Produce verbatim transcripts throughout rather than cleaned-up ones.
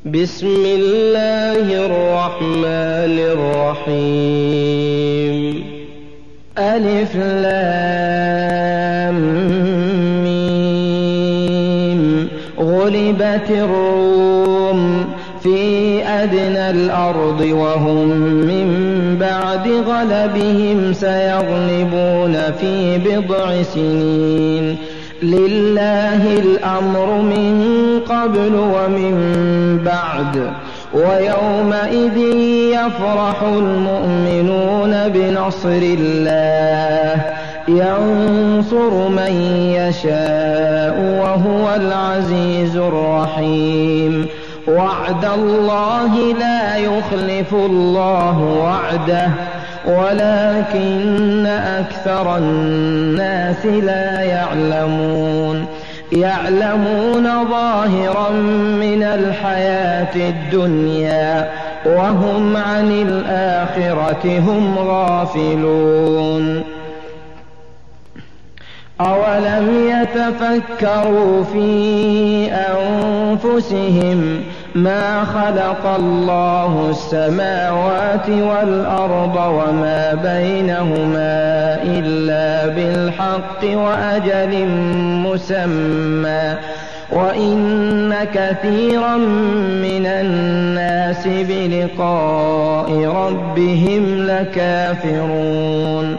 بسم الله الرحمن الرحيم. ألف لام ميم. غلبت الروم في أدنى الأرض وهم من بعد غلبهم سيغلبون في بضع سنين. لله الأمر من قبل ومن بعد، ويومئذ يفرح المؤمنون بنصر الله ينصر من يشاء وهو العزيز الرحيم. وعد الله لا يخلف الله وعده ولكن أكثر الناس لا يعلمون. يعلمون ظاهرا من الحياة الدنيا وهم عن الآخرة هم غافلون. أولم يتفكروا في أنفسهم ما خلق الله السماوات والأرض وما بينهما إلا بالحق وأجل مسمى، وإن كثيرا من الناس بلقاء ربهم لكافرون.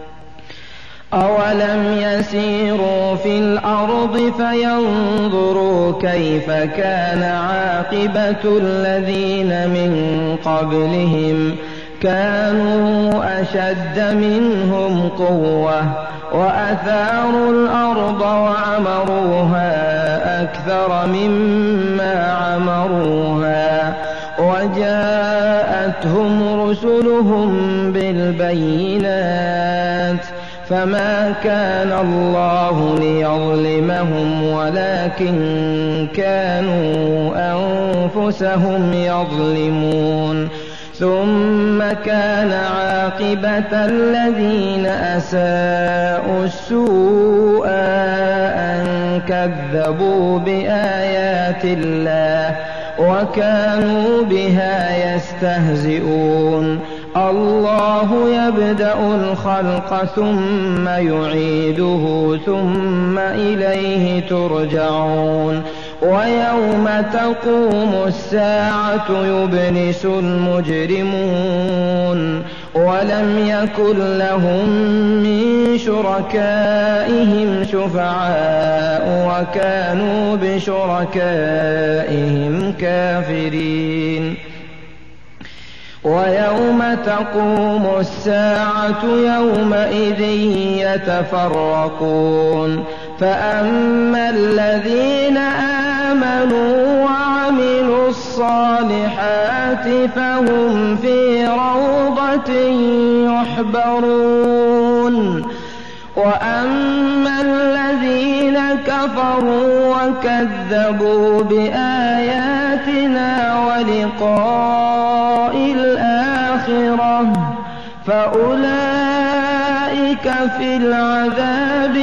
أولم يسيروا في الأرض فينظروا كيف كان عاقبة الذين من قبلهم كانوا أشد منهم قوة وأثاروا الأرض وعمروها أكثر مما عمروها وجاءتهم رسلهم بالبينات، فما كان الله ليظلمهم ولكن كانوا أنفسهم يظلمون. ثم كان عاقبة الذين أساءوا السوء أن كذبوا بآيات الله وكانوا بها يستهزئون. الله يبدأ الخلق ثم يعيده ثم إليه ترجعون. ويوم تقوم الساعة يبلس المجرمون ولم يكن لهم من شركائهم شفعاء وكانوا بشركائهم كافرين. ويوم تقوم الساعة يومئذ يتفرقون، فأما الذين آمنوا وعملوا الصالحات فهم في روضة يحبرون، وأما الذين كفروا وكذبوا بآياتنا ولقاء الآخرة فأولئك في العذاب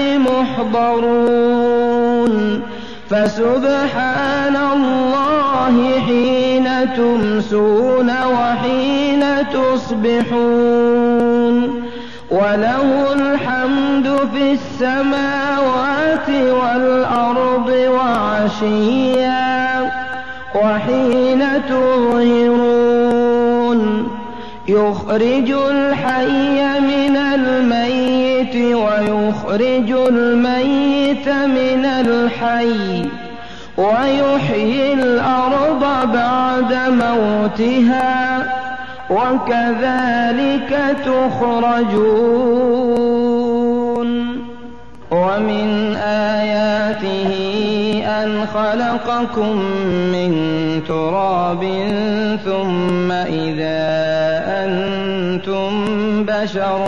محضرون. فسبحان الله حين تمسون وحين تصبحون، وله الحمد في السماوات والأرض وعشيا وحين تظهرون. يخرج الحي من الميت ويخرج الميت من الحي ويحيي الأرض بعد موتها وكذلك تخرجون. ومن آياته أن خلقكم من تراب ثم إذا أنتم بشر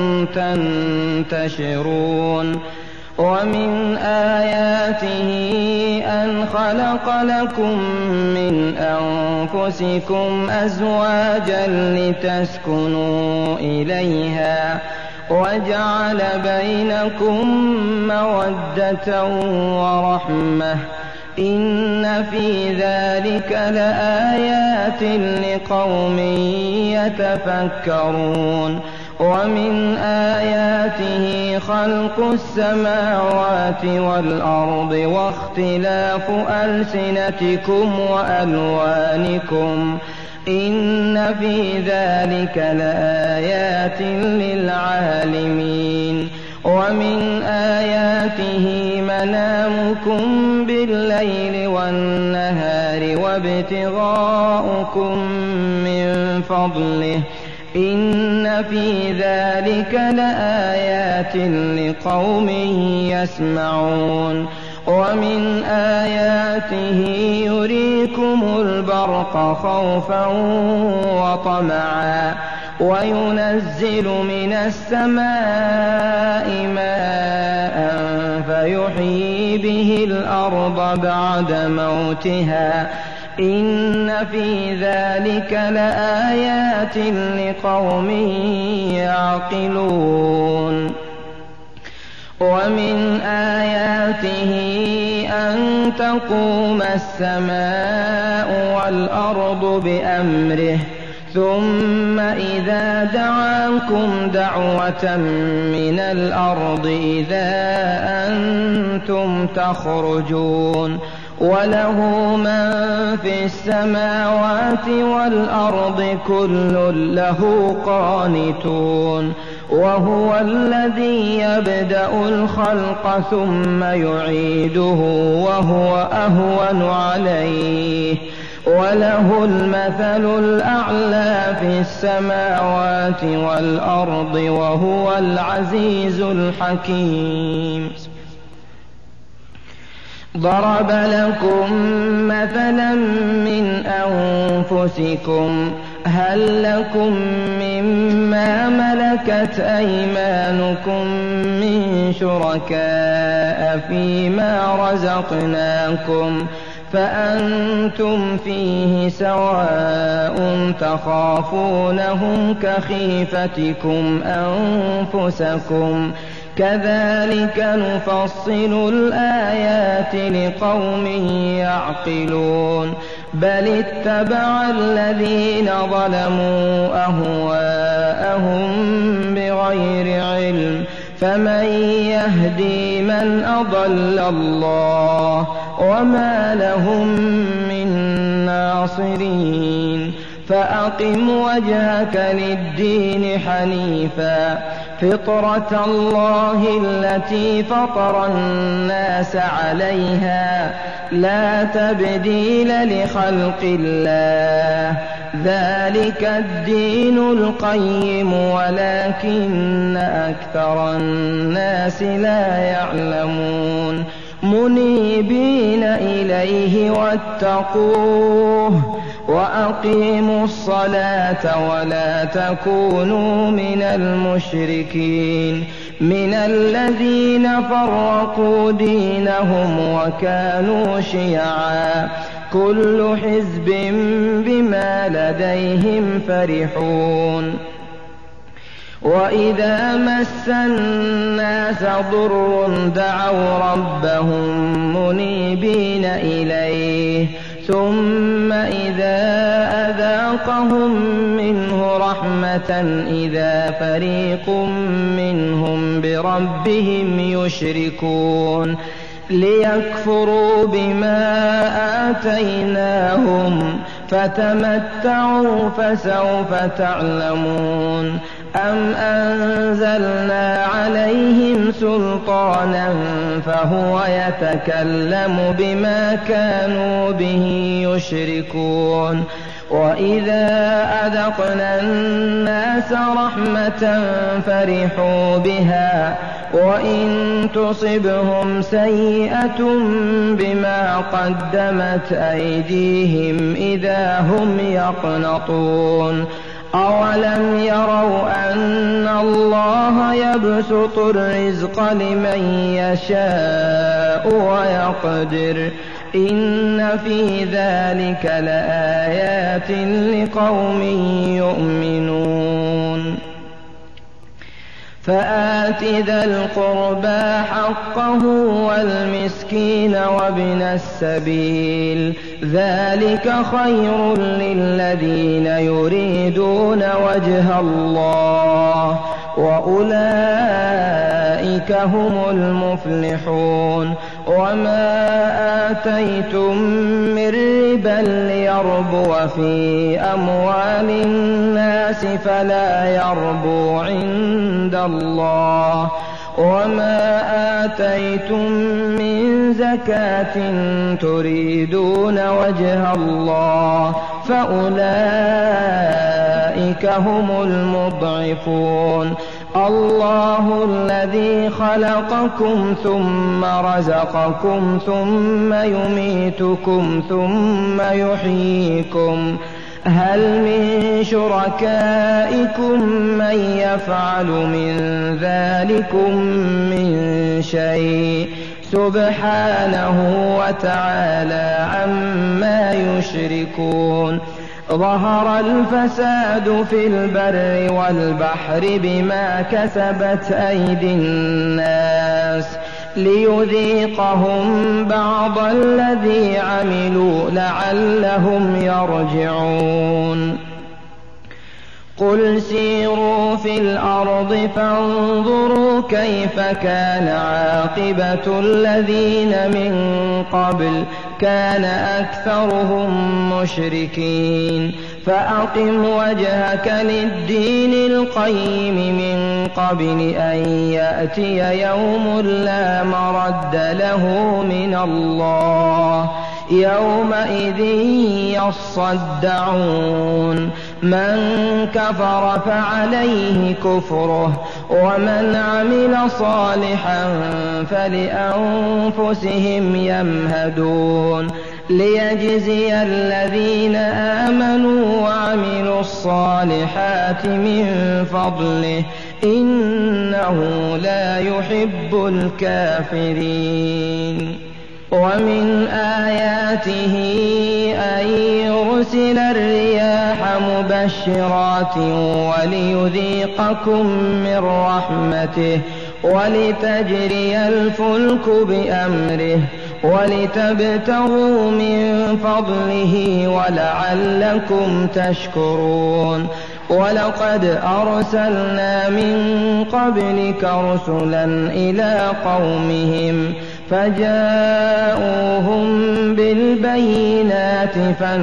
تنتشرون. ومن آياته أن خلق لكم من أنفسكم أزواجا لتسكنوا إليها وجعل بينكم مودة ورحمة إن في ذلك لآيات لقوم يتفكرون ومن آياته خلق السماوات والأرض واختلاف ألسنتكم وألوانكم إن في ذلك لآيات للعالمين ومن آياته منامكم بالليل والنهار وابتغاؤكم من فضله إن في ذلك لآيات لقوم يسمعون ومن آياته يريكم البرق خوفا وطمعا وينزل من السماء ماء فيحيي به الأرض بعد موتها إن في ذلك لآيات لقوم يعقلون ومن آياته أن تقوم السماء والأرض بأمره ثم إذا دعاكم دعوة من الأرض إذا أنتم تخرجون وله من في السماوات والأرض كل له قانتون وهو الذي يبدأ الخلق ثم يعيده وهو أهون عليه وله المثل الأعلى في السماوات والأرض وهو العزيز الحكيم ضرب لكم مثلا من أنفسكم هل لكم مما ملكت أيمانكم من شركاء فيما رزقناكم فأنتم فيه سواء تخافونهم كخيفتكم أنفسكم كذلك نفصل الآيات لقوم يعقلون بل اتبع الذين ظلموا أهواءهم بغير علم فمن يهدي من أضل الله وما لهم من ناصرين فأقم وجهك للدين حنيفا فطرة الله التي فطر الناس عليها لا تبديل لخلق الله ذلك الدين القيم ولكن أكثر الناس لا يعلمون منيبين إليه واتقوه وأقيموا الصلاة ولا تكونوا من المشركين من الذين فرقوا دينهم وكانوا شيعا كل حزب بما لديهم فرحون وإذا مس الناس ضر دعوا ربهم منيبين إليه ثم إذا أذاقهم منه رحمة إذا فريق منهم بربهم يشركون ليكفروا بما آتيناهم فتمتعوا فسوف تعلمون أم أنزلنا عليهم سلطانا فهو يتكلم بما كانوا به يشركون وإذا أذقنا الناس رحمة فرحوا بها وإن تصبهم سيئة بما قدمت أيديهم إذا هم يقنطون أولم يروا أن الله يبسط الرزق لمن يشاء ويقدر إن في ذلك لآيات لقوم يؤمنون فآت ذا القربى حقه والمسكين وابن السبيل ذلك خير للذين يريدون وجه الله وأولئك هم المفلحون وما آتيتم من ربا ليربو في أموال الناس فلا يربو عند الله وما آتيتم من زكاة تريدون وجه الله فأولئك هم المضعفون الله الذي خلقكم ثم رزقكم ثم يميتكم ثم يحييكم هل من شركائكم من يفعل من ذلكم من شيء سبحانه وتعالى عما يشركون ظهر الفساد في البر والبحر بما كسبت أيدي الناس ليذيقهم بعض الذي عملوا لعلهم يرجعون قل سيروا في الأرض فانظروا كيف كان عاقبة الذين من قبل كان أكثرهم مشركين فأقم وجهك للدين القيم من قبل أن يأتي يوم لا مرد له من الله يومئذ يصدعون من كفر فعليه كفره ومن عمل صالحا فلأنفسهم يمهدون ليجزي الذين آمنوا وعملوا الصالحات من فضله إنه لا يحب الكافرين ومن آياته أن يرسل الرياح مبشرات وليذيقكم من رحمته ولتجري الفلك بأمره ولتبتغوا من فضله ولعلكم تشكرون ولقد أرسلنا من قبلك رسلا إلى قومهم فجاءوهم بالبينات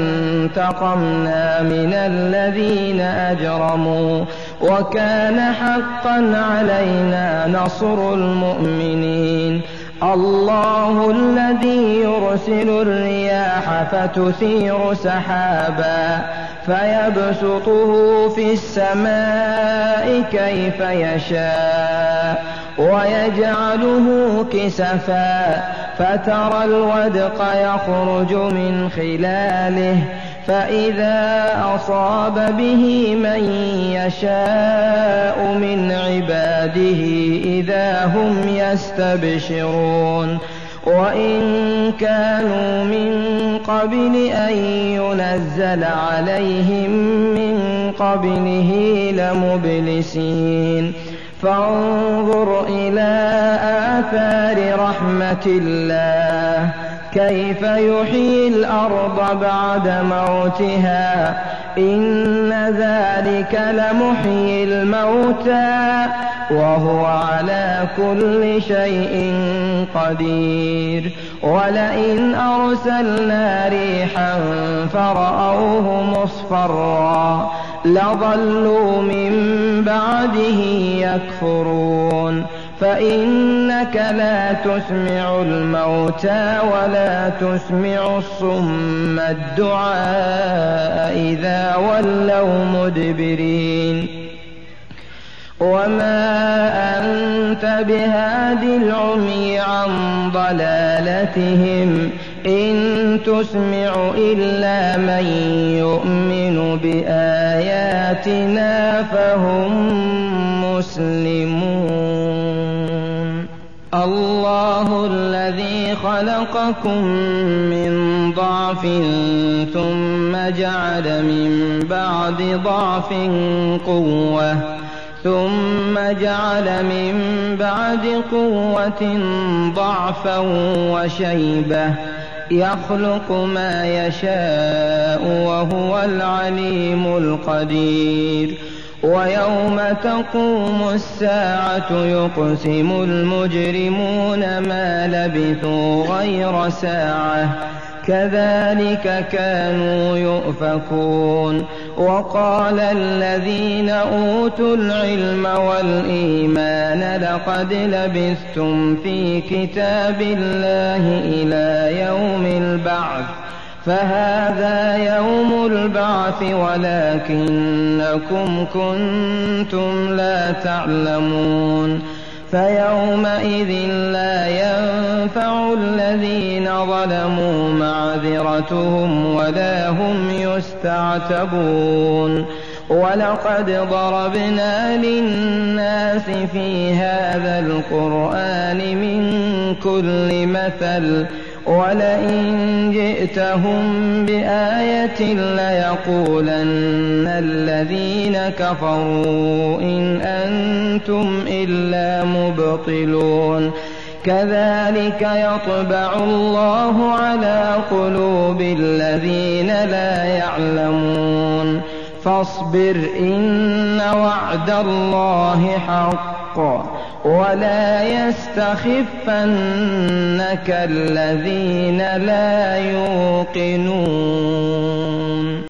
فانتقمنا من الذين أجرموا وكان حقا علينا نصر المؤمنين الله الذي يرسل الرياح فتثير سحابا فيبسطه في السماء كيف يشاء ويجعله كسفا فترى الودق يخرج من خلاله فإذا أصاب به من يشاء من عباده إذا هم يستبشرون وإن كانوا من قبل أن ينزل عليهم من قبله لمبلسين فانظر إلى آثار رحمة الله كيف يحيي الأرض بعد موتها إن ذلك لمحيي الموتى وهو على كل شيء قدير ولئن أرسلنا ريحا فرأوه مصفرا لظلوا من بعده يكفرون فإنك لا تسمع الموتى ولا تسمع الصم الدعاء إذا ولوا مدبرين وما أنت بهاد العمي عن ضلالتهم إن تسمع إلا من يؤمن بآياتنا فهم مسلمون الله الذي خلقكم من ضعف ثم جعل من بعد ضعف قوة ثم جعل من بعد قوة ضعفا وشيبة يخلق ما يشاء وهو العليم القدير ويوم تقوم الساعة يقسم المجرمون ما لبثوا غير ساعة كذلك كانوا يؤفكون وقال الذين أوتوا العلم والإيمان لقد لبثتم في كتاب الله إلى يوم البعث فهذا يوم البعث ولكنكم كنتم لا تعلمون فيومئذ لا ينفع الذين ظلموا معذرتهم ولا هم يستعتبون ولقد ضربنا للناس في هذا القرآن من كل مثل ولئن جئتهم بآية ليقولن الذين كفروا إن أنتم إلا مبطلون كذلك يطبع الله على قلوب الذين لا يعلمون فاصبر إن وعد الله حق ولا يستخفنك الذين لا يوقنون.